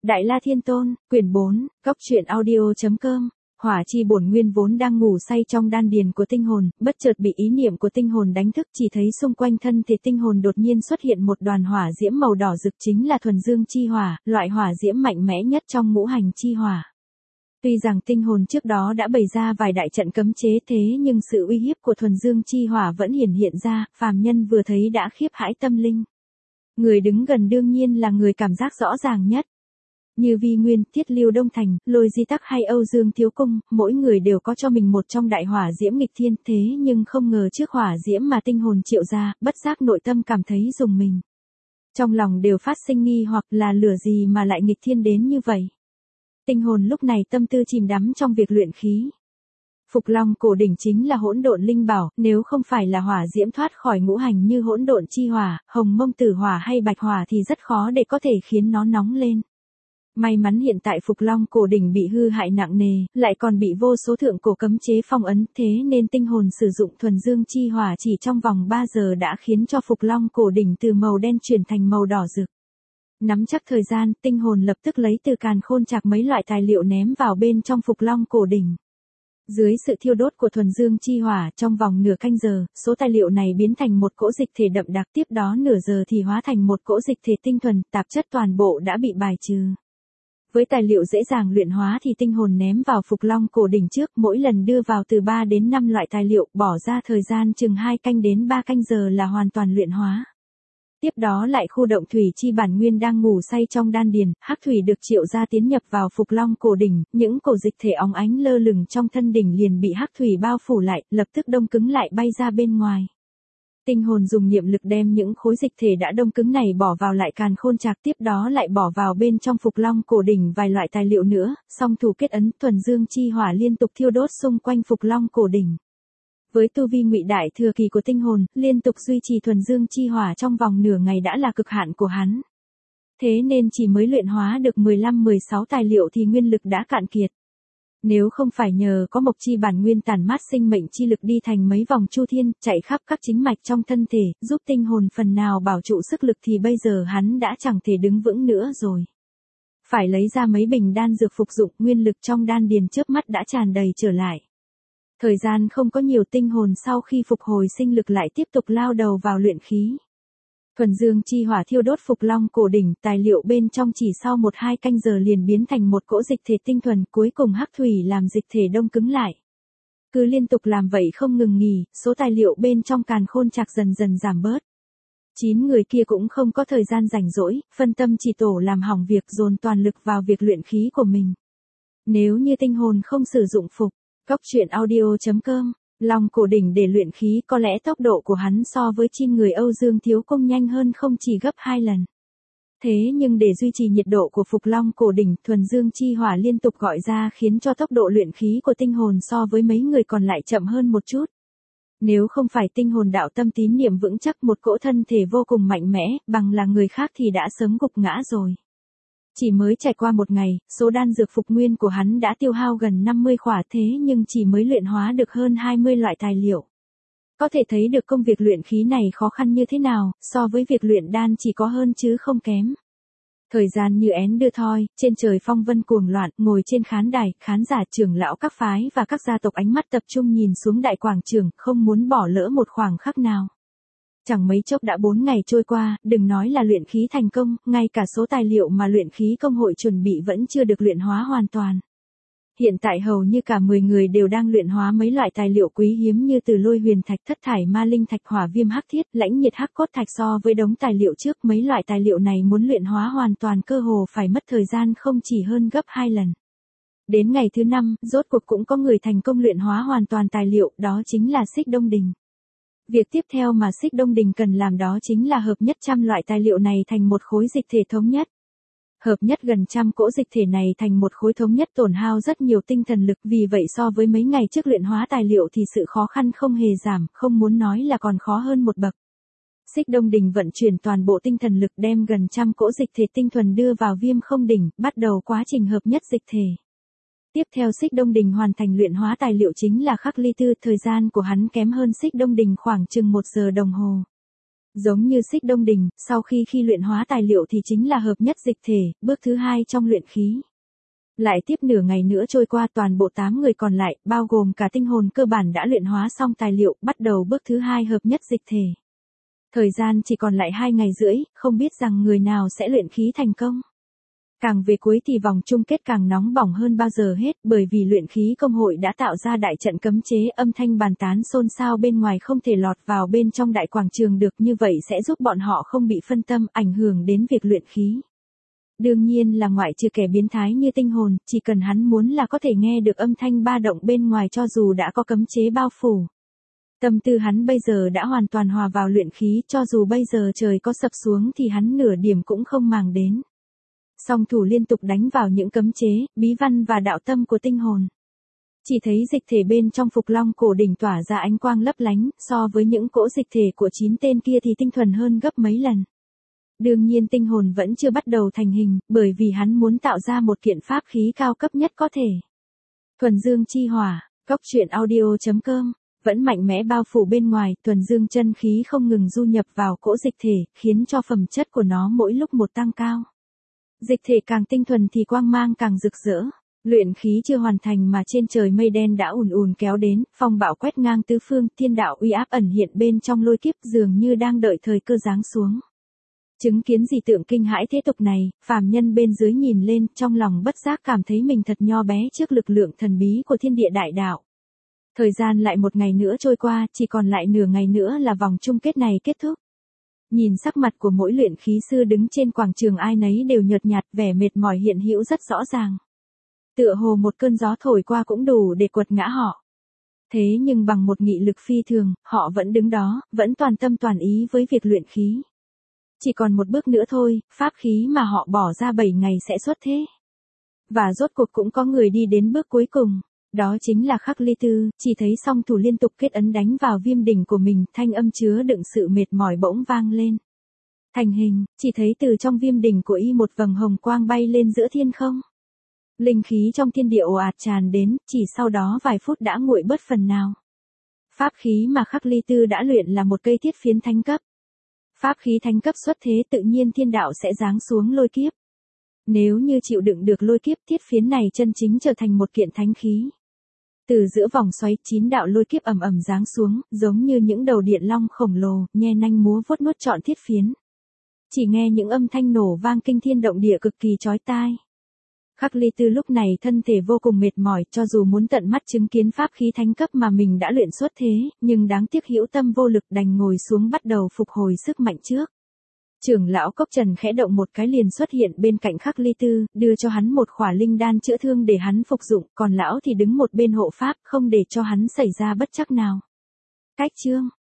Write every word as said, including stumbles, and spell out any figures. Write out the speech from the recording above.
Đại La Thiên Tôn, quyển bốn, góc truyện audio.com. Hỏa chi bổn nguyên vốn đang ngủ say trong đan điền của tinh hồn, bất chợt bị ý niệm của tinh hồn đánh thức, chỉ thấy xung quanh thân thể tinh hồn đột nhiên xuất hiện một đoàn hỏa diễm màu đỏ rực, chính là thuần dương chi hỏa, loại hỏa diễm mạnh mẽ nhất trong ngũ hành chi hỏa. Tuy rằng tinh hồn trước đó đã bày ra vài đại trận cấm chế, thế nhưng sự uy hiếp của thuần dương chi hỏa vẫn hiển hiện ra, phàm nhân vừa thấy đã khiếp hãi tâm linh. Người đứng gần đương nhiên là người cảm giác rõ ràng nhất. Như Vi Nguyên, Tiết Lưu Đông Thành, Lôi Di Tắc hay Âu Dương Thiếu Cung, mỗi người đều có cho mình một trong đại hỏa diễm nghịch thiên, thế nhưng không ngờ trước hỏa diễm mà tinh hồn triệu ra, bất giác nội tâm cảm thấy rùng mình. Trong lòng đều phát sinh nghi hoặc là lửa gì mà lại nghịch thiên đến như vậy. Tinh hồn lúc này tâm tư chìm đắm trong việc luyện khí. Phục Long cổ đỉnh chính là hỗn độn linh bảo, nếu không phải là hỏa diễm thoát khỏi ngũ hành như hỗn độn chi hỏa, hồng mông tử hỏa hay bạch hỏa thì rất khó để có thể khiến nó nóng lên. May mắn hiện tại Phục Long cổ đỉnh bị hư hại nặng nề, lại còn bị vô số thượng cổ cấm chế phong ấn, thế nên tinh hồn sử dụng thuần dương chi hỏa chỉ trong vòng ba giờ đã khiến cho Phục Long cổ đỉnh từ màu đen chuyển thành màu đỏ rực. Nắm chắc thời gian, tinh hồn lập tức lấy từ càn khôn trạc mấy loại tài liệu ném vào bên trong Phục Long cổ đỉnh. Dưới sự thiêu đốt của thuần dương chi hỏa, trong vòng nửa canh giờ, số tài liệu này biến thành một cỗ dịch thể đậm đặc, tiếp đó nửa giờ thì hóa thành một cỗ dịch thể tinh thuần, tạp chất toàn bộ đã bị bài trừ. Với tài liệu dễ dàng luyện hóa thì tinh hồn ném vào Phục Long cổ đỉnh trước, mỗi lần đưa vào từ ba đến năm loại tài liệu, bỏ ra thời gian chừng hai canh đến ba canh giờ là hoàn toàn luyện hóa. Tiếp đó lại khu động thủy chi bản nguyên đang ngủ say trong đan điền, hắc thủy được triệu ra tiến nhập vào Phục Long cổ đỉnh, những cổ dịch thể óng ánh lơ lửng trong thân đỉnh liền bị hắc thủy bao phủ lại, lập tức đông cứng lại bay ra bên ngoài. Tinh hồn dùng niệm lực đem những khối dịch thể đã đông cứng này bỏ vào lại càn khôn trạc, tiếp đó lại bỏ vào bên trong Phục Long cổ đỉnh vài loại tài liệu nữa, song thủ kết ấn, thuần dương chi hỏa liên tục thiêu đốt xung quanh Phục Long cổ đỉnh. Với tu vi ngụy đại thừa kỳ của tinh hồn, liên tục duy trì thuần dương chi hỏa trong vòng nửa ngày đã là cực hạn của hắn. Thế nên chỉ mới luyện hóa được mười lăm mười sáu tài liệu thì nguyên lực đã cạn kiệt. Nếu không phải nhờ có mộc chi bản nguyên tản mát sinh mệnh chi lực đi thành mấy vòng chu thiên, chạy khắp các chính mạch trong thân thể, giúp tinh hồn phần nào bảo trụ sức lực thì bây giờ hắn đã chẳng thể đứng vững nữa rồi. Phải lấy ra mấy bình đan dược phục dụng, nguyên lực trong đan điền chớp mắt đã tràn đầy trở lại. Thời gian không có nhiều, tinh hồn sau khi phục hồi sinh lực lại tiếp tục lao đầu vào luyện khí. Thuần dương chi hỏa thiêu đốt Phục Long cổ đỉnh, tài liệu bên trong chỉ sau một hai canh giờ liền biến thành một cỗ dịch thể tinh thuần, cuối cùng hắc thủy làm dịch thể đông cứng lại. Cứ liên tục làm vậy không ngừng nghỉ, số tài liệu bên trong càn khôn trạc dần dần giảm bớt. Chín người kia cũng không có thời gian rảnh rỗi, phân tâm chỉ tổ làm hỏng việc, dồn toàn lực vào việc luyện khí của mình. Nếu như tinh hồn không sử dụng phục góc truyện audio.com, Long cổ đỉnh để luyện khí, có lẽ tốc độ của hắn so với chim người Âu Dương Thiếu Cung nhanh hơn không chỉ gấp hai lần. Thế nhưng để duy trì nhiệt độ của Phục Long cổ đỉnh, thuần dương chi hỏa liên tục gọi ra khiến cho tốc độ luyện khí của tinh hồn so với mấy người còn lại chậm hơn một chút. Nếu không phải tinh hồn đạo tâm tín niệm vững chắc, một cỗ thân thể vô cùng mạnh mẽ, bằng là người khác thì đã sớm gục ngã rồi. Chỉ mới trải qua một ngày, số đan dược phục nguyên của hắn đã tiêu hao gần năm mươi khỏa, thế nhưng chỉ mới luyện hóa được hơn hai mươi loại tài liệu. Có thể thấy được công việc luyện khí này khó khăn như thế nào, so với việc luyện đan chỉ có hơn chứ không kém. Thời gian như én đưa thoi, trên trời phong vân cuồng loạn, ngồi trên khán đài, khán giả trưởng lão các phái và các gia tộc ánh mắt tập trung nhìn xuống đại quảng trường, không muốn bỏ lỡ một khoảng khắc nào. Chẳng mấy chốc đã bốn ngày trôi qua, đừng nói là luyện khí thành công, ngay cả số tài liệu mà luyện khí công hội chuẩn bị vẫn chưa được luyện hóa hoàn toàn. Hiện tại hầu như cả mười người đều đang luyện hóa mấy loại tài liệu quý hiếm như từ lôi huyền thạch, thất thải ma linh thạch, hỏa viêm hắc thiết, lãnh nhiệt hắc cốt thạch. So với đống tài liệu trước, mấy loại tài liệu này muốn luyện hóa hoàn toàn cơ hồ phải mất thời gian không chỉ hơn gấp hai lần. Đến ngày thứ năm, rốt cuộc cũng có người thành công luyện hóa hoàn toàn tài liệu, đó chính là Xích Đông Đình. Việc tiếp theo mà Xích Đông Đình cần làm đó chính là hợp nhất trăm loại tài liệu này thành một khối dịch thể thống nhất. Hợp nhất gần trăm cỗ dịch thể này thành một khối thống nhất tổn hao rất nhiều tinh thần lực, vì vậy so với mấy ngày trước luyện hóa tài liệu thì sự khó khăn không hề giảm, không muốn nói là còn khó hơn một bậc. Xích Đông Đình vận chuyển toàn bộ tinh thần lực đem gần trăm cỗ dịch thể tinh thuần đưa vào Viêm Không Đỉnh, bắt đầu quá trình hợp nhất dịch thể. Tiếp theo Xích Đông Đình hoàn thành luyện hóa tài liệu chính là Khắc Ly Tư, thời gian của hắn kém hơn Xích Đông Đình khoảng chừng một giờ đồng hồ. Giống như Xích Đông Đình, sau khi khi luyện hóa tài liệu thì chính là hợp nhất dịch thể, bước thứ hai trong luyện khí. Lại tiếp nửa ngày nữa trôi qua, toàn bộ tám người còn lại, bao gồm cả tinh hồn cơ bản đã luyện hóa xong tài liệu, bắt đầu bước thứ hai hợp nhất dịch thể. Thời gian chỉ còn lại hai ngày rưỡi, không biết rằng người nào sẽ luyện khí thành công. Càng về cuối thì vòng chung kết càng nóng bỏng hơn bao giờ hết, bởi vì luyện khí công hội đã tạo ra đại trận cấm chế, âm thanh bàn tán xôn xao bên ngoài không thể lọt vào bên trong đại quảng trường được, như vậy sẽ giúp bọn họ không bị phân tâm, ảnh hưởng đến việc luyện khí. Đương nhiên là ngoại trừ kẻ biến thái như tinh hồn, chỉ cần hắn muốn là có thể nghe được âm thanh ba động bên ngoài cho dù đã có cấm chế bao phủ. Tâm tư hắn bây giờ đã hoàn toàn hòa vào luyện khí, cho dù bây giờ trời có sập xuống thì hắn nửa điểm cũng không màng đến. Song thủ liên tục đánh vào những cấm chế, bí văn và đạo tâm của tinh hồn. Chỉ thấy dịch thể bên trong Phục Long cổ đỉnh tỏa ra ánh quang lấp lánh, so với những cỗ dịch thể của chín tên kia thì tinh thuần hơn gấp mấy lần. Đương nhiên tinh hồn vẫn chưa bắt đầu thành hình, bởi vì hắn muốn tạo ra một kiện pháp khí cao cấp nhất có thể. Thuần dương chi hỏa, cốc truyện audio chấm com, vẫn mạnh mẽ bao phủ bên ngoài, thuần dương chân khí không ngừng du nhập vào cỗ dịch thể, khiến cho phẩm chất của nó mỗi lúc một tăng cao. Dịch thể càng tinh thuần thì quang mang càng rực rỡ. Luyện khí chưa hoàn thành mà trên trời mây đen đã ùn ùn kéo đến, phong bạo quét ngang tứ phương, thiên đạo uy áp ẩn hiện bên trong lôi kiếp, dường như đang đợi thời cơ giáng xuống. Chứng kiến dị tượng kinh hãi thế tục này, phàm nhân bên dưới nhìn lên, trong lòng bất giác cảm thấy mình thật nho bé trước lực lượng thần bí của thiên địa đại đạo. Thời gian lại một ngày nữa trôi qua, chỉ còn lại nửa ngày nữa là vòng chung kết này kết thúc. Nhìn sắc mặt của mỗi luyện khí sư đứng trên quảng trường, ai nấy đều nhợt nhạt, vẻ mệt mỏi hiện hữu rất rõ ràng. Tựa hồ một cơn gió thổi qua cũng đủ để quật ngã họ. Thế nhưng bằng một nghị lực phi thường, họ vẫn đứng đó, vẫn toàn tâm toàn ý với việc luyện khí. Chỉ còn một bước nữa thôi, pháp khí mà họ bỏ ra bảy ngày sẽ xuất thế. Và rốt cuộc cũng có người đi đến bước cuối cùng. Đó chính là Khắc Ly Tư, chỉ thấy song thủ liên tục kết ấn đánh vào viêm đỉnh của mình, thanh âm chứa đựng sự mệt mỏi bỗng vang lên. Thành hình, chỉ thấy từ trong viêm đỉnh của y một vầng hồng quang bay lên giữa thiên không. Linh khí trong thiên địa ồ ạt tràn đến, chỉ sau đó vài phút đã nguội bớt phần nào. Pháp khí mà Khắc Ly Tư đã luyện là một cây thiết phiến thánh cấp. Pháp khí thánh cấp xuất thế, tự nhiên thiên đạo sẽ giáng xuống lôi kiếp. Nếu như chịu đựng được lôi kiếp, thiết phiến này chân chính trở thành một kiện thánh khí. Từ giữa vòng xoáy, chín đạo lôi kiếp ầm ầm giáng xuống, giống như những đầu điện long khổng lồ, nhe nanh múa vuốt nuốt trọn thiết phiến. Chỉ nghe những âm thanh nổ vang kinh thiên động địa cực kỳ chói tai. Khắc Ly Tư lúc này thân thể vô cùng mệt mỏi, cho dù muốn tận mắt chứng kiến pháp khí thánh cấp mà mình đã luyện xuất thế, nhưng đáng tiếc hữu tâm vô lực, đành ngồi xuống bắt đầu phục hồi sức mạnh trước. Trưởng lão Cốc Trần khẽ động một cái liền xuất hiện bên cạnh Khắc Ly Tư, đưa cho hắn một khỏa linh đan chữa thương để hắn phục dụng, còn lão thì đứng một bên hộ pháp, không để cho hắn xảy ra bất trắc nào. Cách chương